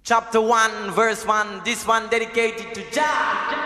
chapter 1, verse 1. This one dedicated to Jah.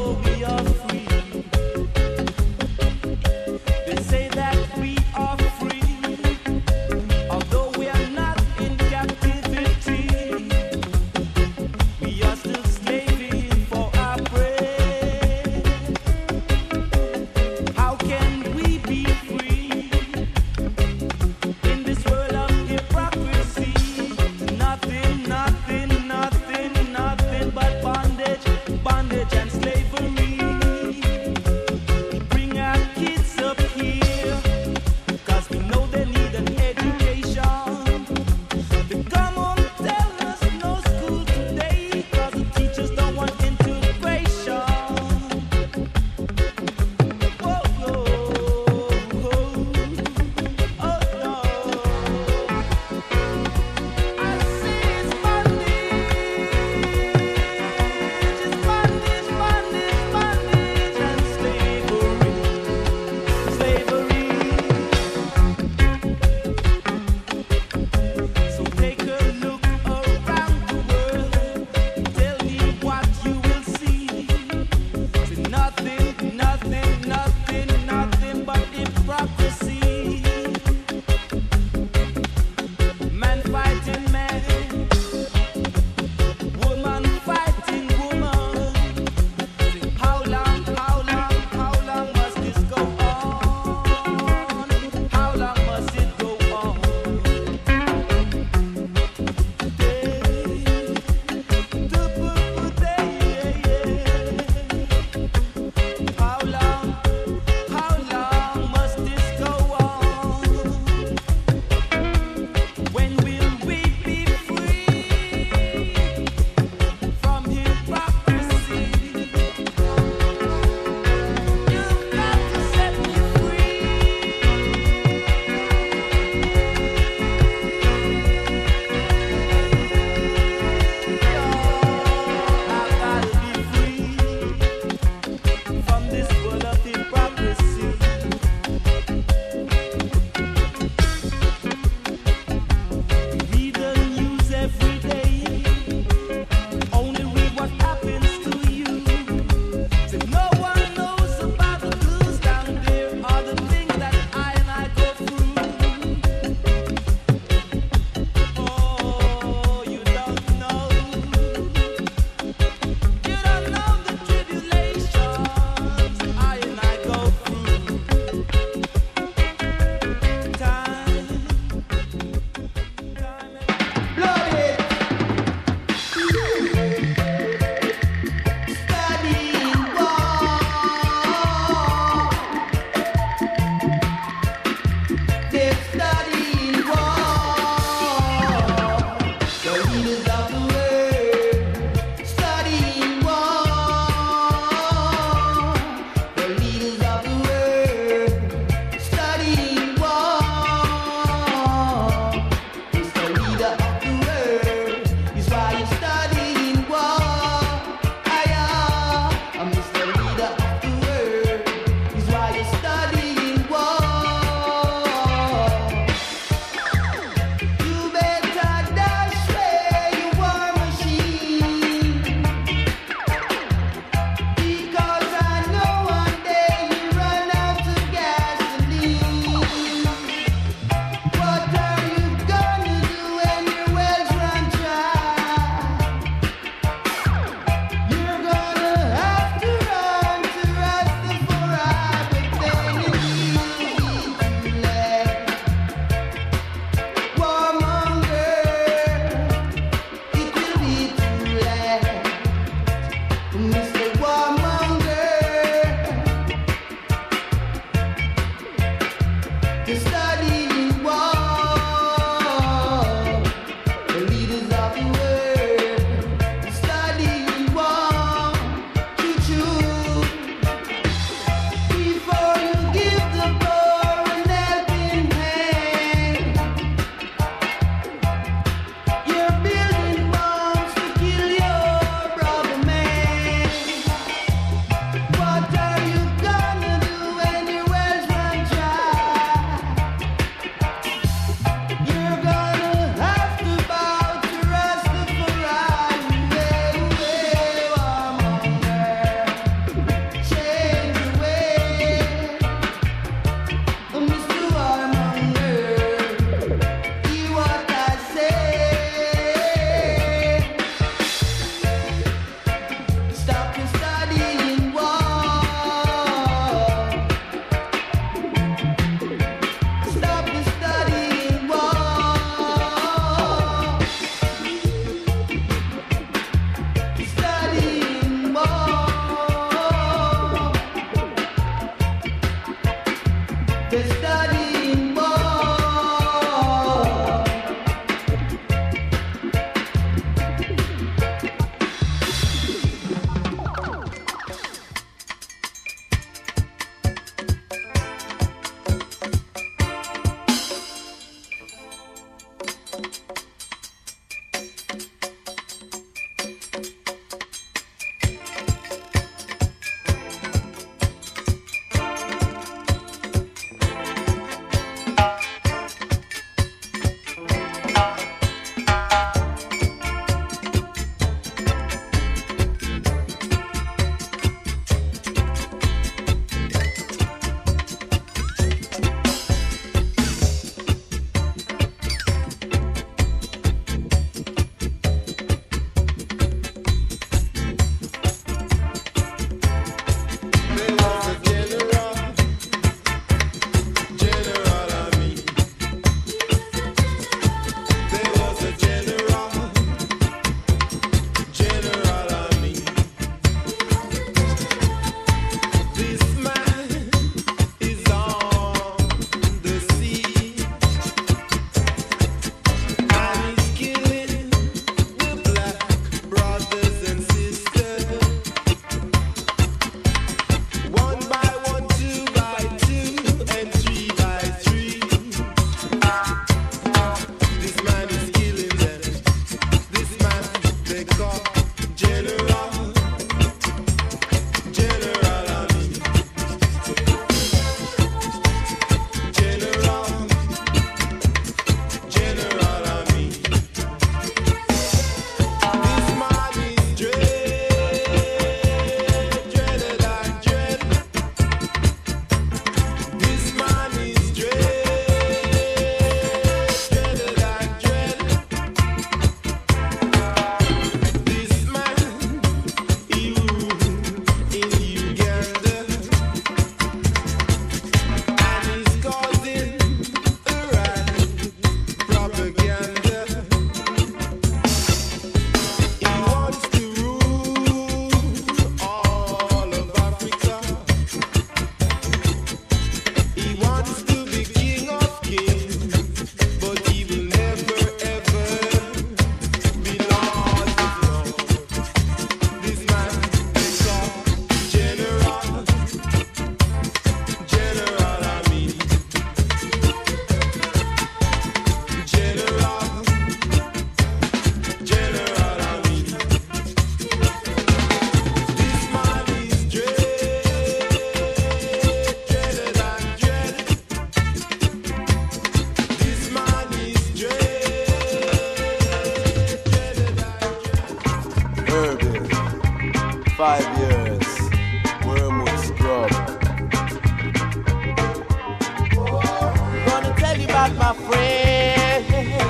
They say that we are free. 5 years, Wormwood Scrub. Gonna tell you about my friends.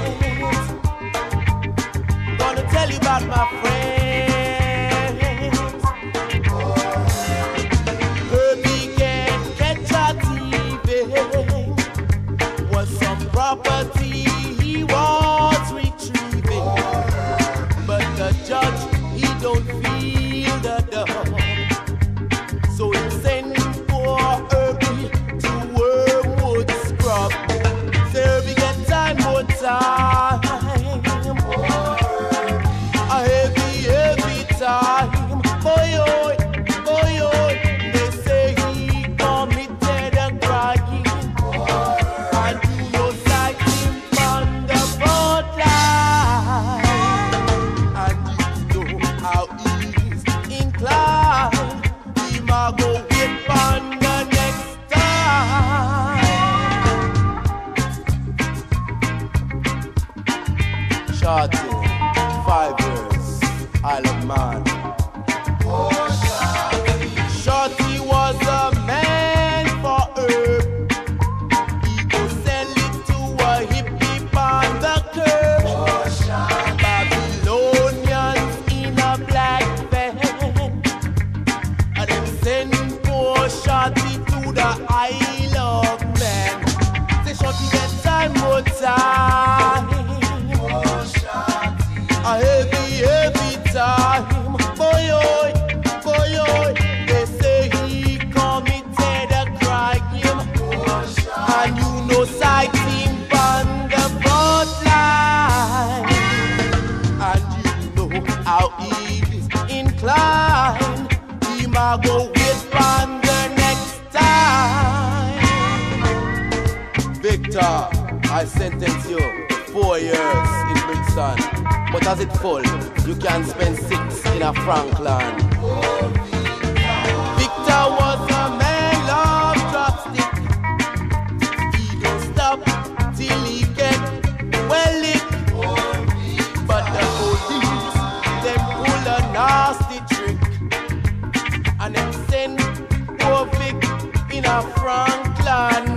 Gonna tell you about my friends. Herbie can't catch a thieving. Was some property he was retrieving, but the judge, he don't feel the dog, so he sent for Herbie to Wormwood Scrub. Say Herbie get time, more time, a heavy time. Boy, oh, they say he committed a crime, and you know sight him on the borderline, and you know how he's inclined. He might go wait on the next time. Shorty, 5 years, Isle of Man. Shorty was a man for herb. He go sell it to a hippie on the curb. Babylonians in a black van, and them send poor Shorty to the Isle of Man. Say Shorty get time, more time, a heavy time. Boy, oh, they say he committed a crime, and you know sight him on the borderline, and you know how he's inclined. He might go wait on the next time. Victor, I sentence you 4 years in Brixton, but as it full, you can spend 6 in a Franklin. Victor was a man of chopstick. He don't stop till he get well lit. But the police, them pull a nasty trick, and them send poor Vic in a Franklin